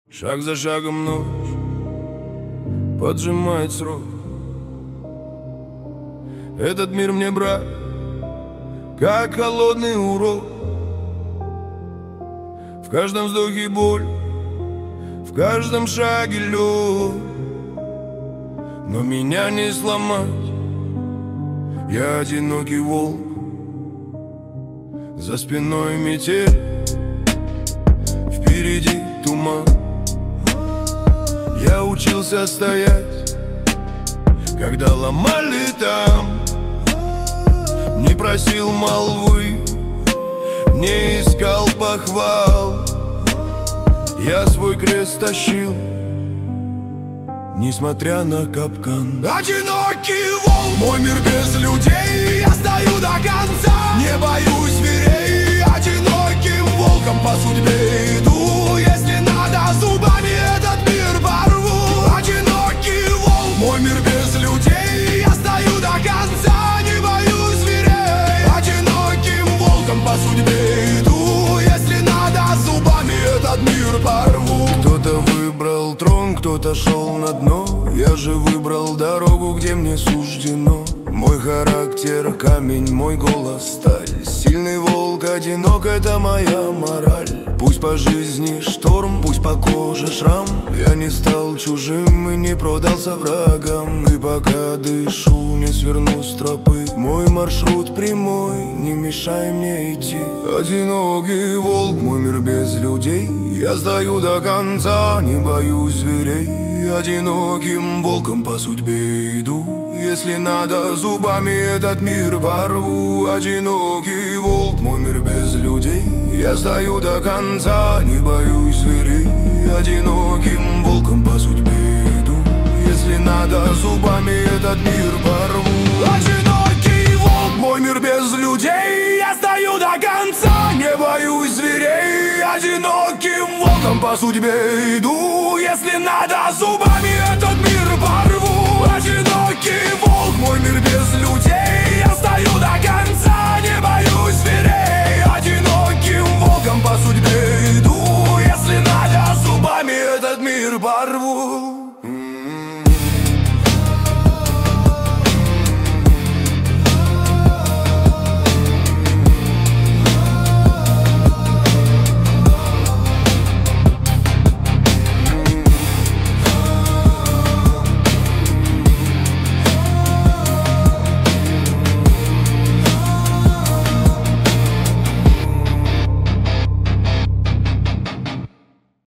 Шаг за шагом ночь поджимает срок. Этот мир мне брат, как холодный урок. В каждом вздохе боль, в каждом шаге лед. Но меня не сломать, я одинокий волк. За спиной метель, впереди туман. Я учился стоять, когда ломали там. Не просил молвы, не искал похвал. Я свой крест тащил, несмотря на капкан. Одинокий волк, мой мир без людей. Я стою до конца, не боюсь зверей. Одиноким волком по судьбе иду. Если надо, зубами этот мир порву. Одинокий волк, мой мир без людей. Я стою до конца, не боюсь зверей. Одиноким волком по судьбе иду. Если надо, зубами этот мир порву. Кто-то выбрал трон, кто-то шел на дно. Я же выбрал дорогу, где мне суждено. Мой характер камень, мой голос сталь. Сильный волк, одинок, это моя мораль. Пусть по жизни шторм, пусть по коже шрам. Я не стал чужим и не продался врагам. И пока дышу, не сверну с тропы. Мой маршрут прямой, не мешай мне идти. Одинокий волк, мой мир без людей. Я стою до конца, не боюсь зверей. Одиноким волком по судьбе иду. Если надо, зубами этот мир порву. Одинокий волк, мой мир без людей. Я стою до конца, не боюсь зверей. Одиноким волком по судьбе иду. Если надо, зубами этот мир порву. Одинокий волк, мой мир без людей. Я стою до конца, не боюсь зверей. Одиноким волком по судьбе иду. Если надо, зубами этот мир порву. Одинокий волк, мой мир без людей. Я стою до конца, не боюсь зверей. Одиноким волком по судьбе иду.